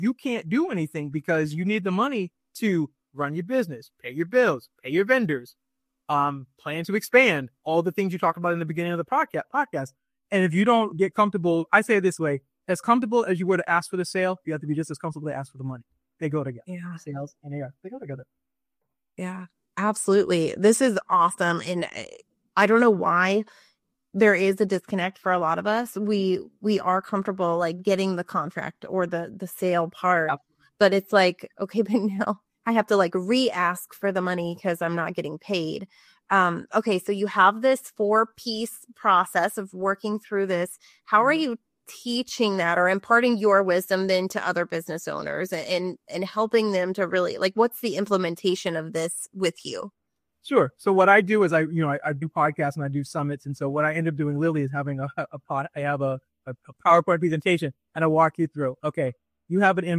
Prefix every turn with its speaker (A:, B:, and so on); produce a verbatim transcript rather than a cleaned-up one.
A: you can't do anything because you need the money to run your business, pay your bills, pay your vendors, um, plan to expand, all the things you talked about in the beginning of the podca- podcast. And if you don't get comfortable, I say it this way, as comfortable as you were to ask for the sale, you have to be just as comfortable to ask for the money. They go together.
B: Yeah.
A: Sales and A R, they go together.
B: Yeah, absolutely. This is awesome. And I don't know why there is a disconnect for a lot of us. We we are comfortable like getting the contract or the the sale part,
A: Yep.
B: but it's like, okay, but now I have to like re-ask for the money because I'm not getting paid. Um, okay, so you have this four-piece process of working through this. How are you teaching that or imparting your wisdom then to other business owners and and helping them to really like, what's the implementation of this with you?
A: Sure. So what I do is I, you know, I, I do podcasts and I do summits. And so what I end up doing, Lily, is having a, a pod, I have a, a, a PowerPoint presentation and I walk you through, okay, you have an